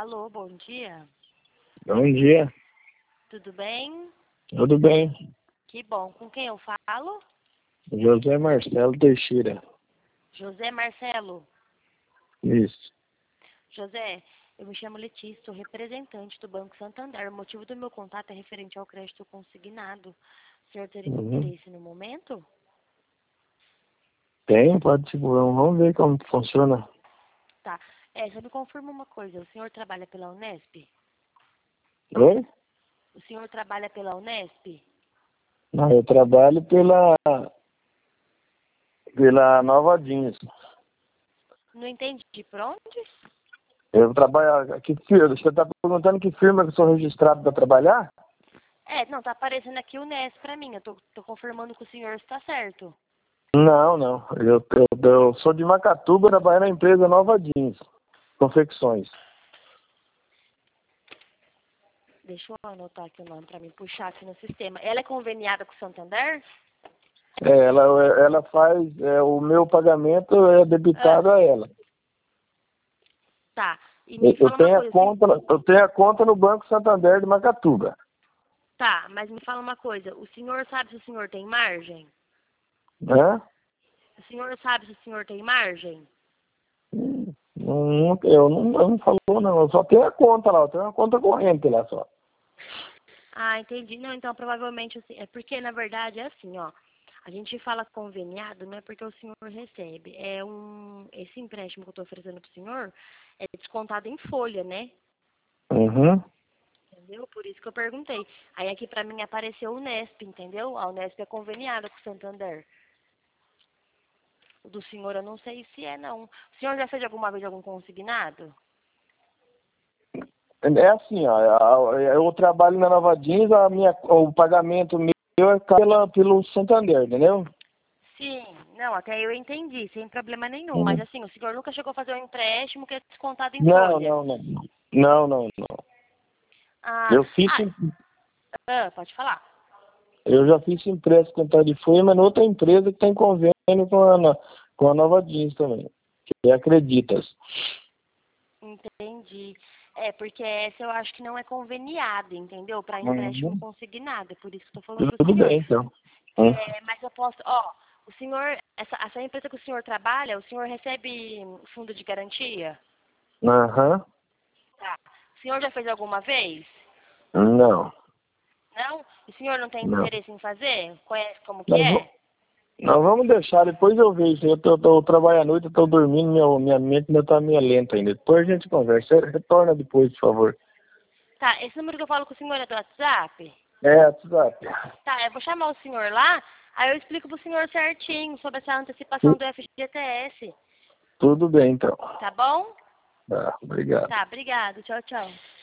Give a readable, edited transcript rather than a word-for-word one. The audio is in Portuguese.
Alô, bom dia. Bom dia, Tudo bem? tudo bem? Que bom. Com quem eu falo? José Marcelo Teixeira. José Marcelo. Isso. José, eu me chamo Letícia, sou representante do Banco Santander. O motivo do meu contato é referente ao crédito consignado. O senhor teria interesse no momento? Tem, pode tipo, vamos ver como que funciona. Tá. Só me confirma uma coisa. O senhor trabalha pela Unesp? Oi? O senhor trabalha pela Unesp? Não, eu trabalho pela Nova Jeans. Não entendi. Por onde? Eu trabalho, que firma? Você está perguntando que firma que eu sou registrado para trabalhar? Não, tá aparecendo aqui o Unesp pra mim. Eu tô confirmando que o senhor está certo. Não, não. Eu sou de Macatuba, trabalho na empresa Nova Jeans, confecções. Deixa eu anotar aqui o nome para me puxar aqui no sistema. Ela é conveniada com o Santander? Ela faz, o meu pagamento é debitado a ela. Tá. E me fala uma coisa. Eu tenho a conta no Banco Santander de Macatuba. Tá, mas me fala uma coisa. O senhor sabe se o senhor tem margem? Né? O senhor sabe se o senhor tem margem? Eu não falou, não. Eu só tenho a conta lá. Eu tenho uma conta corrente lá só. Ah, entendi. Não, então provavelmente assim, é porque na verdade é assim, ó. A gente fala conveniado, não é porque o senhor recebe. Esse empréstimo que eu estou oferecendo pro senhor é descontado em folha, né? Uhum. Entendeu? Por isso que eu perguntei. Aí aqui pra mim apareceu o Unesp, entendeu? A Unesp é conveniada com o Santander. O do senhor eu não sei se é, não. O senhor já fez alguma vez algum consignado? É assim, ó. Eu trabalho na Nova Jeans, o pagamento meu é pelo Santander, entendeu? Sim, não, até eu entendi, sem problema nenhum. Mas Uhum. assim, o senhor nunca chegou a fazer um empréstimo que é descontado em Não, folha. não, não. Não, não, não. Ah, Eu fiz, ah, pode falar. eu já fiz empréstimo com Tarifui, mas noutra empresa que tem convênio com a Nova Jeans também, que é Acreditas. Entendi. Porque essa eu acho que não é conveniada, entendeu? Para empréstimo Uhum. consignado. É por isso que eu tô falando com o Tudo senhor. bem, então. Mas eu posso, o senhor, essa empresa que o senhor trabalha, o senhor recebe fundo de garantia? Aham. Tá. O senhor já fez alguma vez? Não, Não? O senhor não tem não. interesse em fazer? Conhece como que Nós, é? nós vamos deixar, depois eu vejo. Eu trabalho à noite, eu estou dormindo, minha mente ainda está meio lenta ainda. Depois a gente conversa. Você retorna depois, por favor. Tá, esse número que eu falo com o senhor é do WhatsApp? WhatsApp. Tá, eu vou chamar o senhor lá, aí eu explico pro senhor certinho sobre essa antecipação do FGTS. Tudo bem, então. Tá bom? Tá, obrigado. Tá, obrigado. Tchau, tchau.